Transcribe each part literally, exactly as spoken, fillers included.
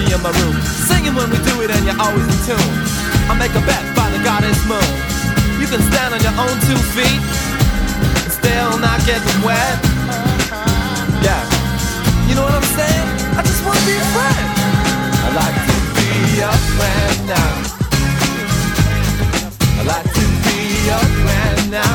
in my room, singing when we do it and you're always in tune. I make a bet by the goddess moon. You can stand on your own two feet and still not getting wet. Yeah, you know what I'm saying? I just wanna be a friend. I like to be your friend now. I like to be your friend now.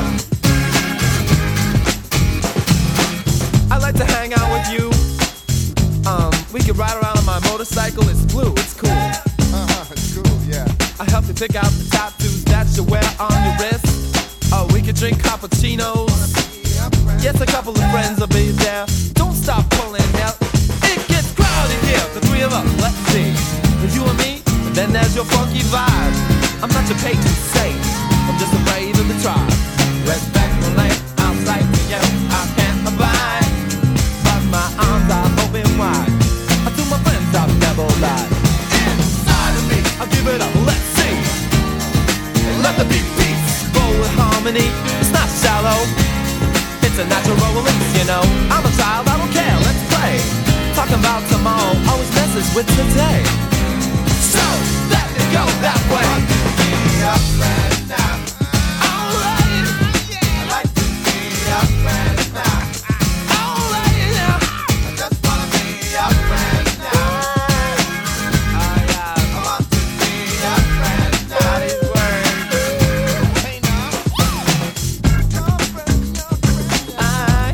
I like to hang out with you. Um, we can ride around on my motorcycle. It's blue, it's cool. Uh-huh, it's cool, yeah. I help you pick out the tattoos that you wear on your wrist. Oh, we could drink cappuccinos. Yes, a couple of friends will be there. Don't stop pulling out. It gets crowded here, the three of us. Let's see. There's you and me, and then there's your funky vibe. I'm not your patron saint. I'm just afraid of the tribe. Respect the lane, I'll say to you, I can't abide. But my arms are open wide. I do my friends I've never lied. Inside of me, I'll give it up, let's sing. Let the beat beat, roll with harmony. It's not shallow, it's a natural release, you know. I'm a child, I don't care, let's play. Talking about tomorrow, always messes with today. So, let it go that way. Up right now. Alright. I like to be up right now. Alright now. I just wanna be up right now. I, uh, I want to be up right now. Hey now. Your friend, your friend. I.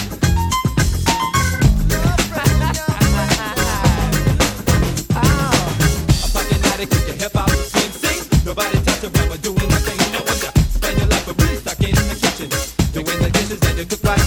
Your friend, your friend. Oh. I'm fucking addict with your hip hop. Nobody touch it when we're doing the thing. No wonder. Spend your life with really stuck in the kitchen, doing the dishes that you cook right